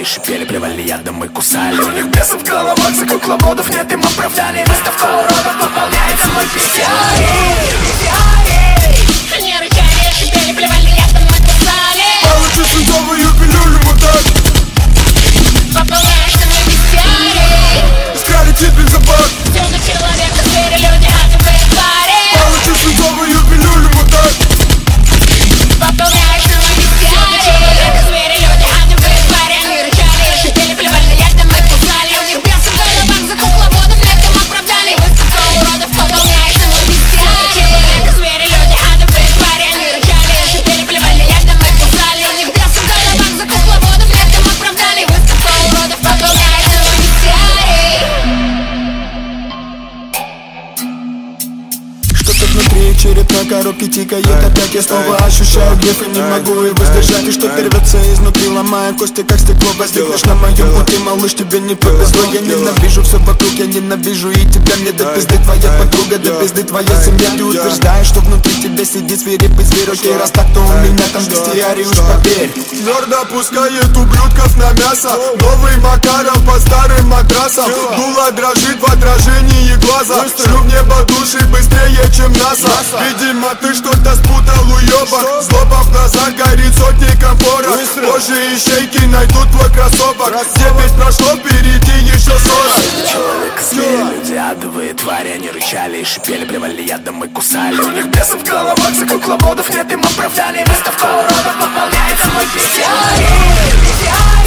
и шипели, плевали ядом и кусали. У них бесов в головах, за кукловодов нет им оправданий. Выставка уродов пополняется мой бесяй. Они рычали, шипели, плевали ядом и кусали. Получишь судовую пилюлю, мудак. Пополняется мой бесяй. Скрали тебе бензобак. Всюду человека, звери, люди, адовые твари. Получишь судовую пилюлю, мудак. Пополняется мой бесяй. Всюду человека, звери, люди, адовые твари. Они рычали, шипели, плевали ядом и кусали. У них бесы в головах, за кукловодов нет им оправданий. Выставка уродов пополняется мой бесяй. Всюду человека, звери, люди, адовые твари. Они рычали, шипели, плевали ядом и кусали. У них бесы в головах, за кукловодов нет им оправданий. Выставка уродов пополняется мой бесяй. Что-то внутри черепной коробки тикает опять. Я снова ощущаю гнев и не могу его сдержать. И что-то рвется изнутри, ломая кости, как стекло. Возникнешь на моем пути, малыш, тебе не повезло. Я ненавижу все вокруг, я ненавижу и тебя. Мне до пизды твоя подруга, до пизды твоя семья. Ты утверждаешь, что внутри тебя сидит свирепый зверь. Окей, раз так, то у меня там бестиарий, уж поверь. Твердо пускает ублюдков на мясо. Новый Макаров по старым матрасам. Дуло дрожит в отражении глаза. Шлю в небо души быстрее, чем НАСА. Видимо, ты что-то спутал, уёбок. Злоба в глазах горит сотни комфоров. Позже ищейки найдут твой кроссовок. 9 прошло, впереди еще 40. Человек, звери, люди, адовые твари. Они рычали и шипели, плевали ядом и кусали. У них бесов в головах, за кукловодов нет им оправданий. Выставка уродов пополняется мой бесяй.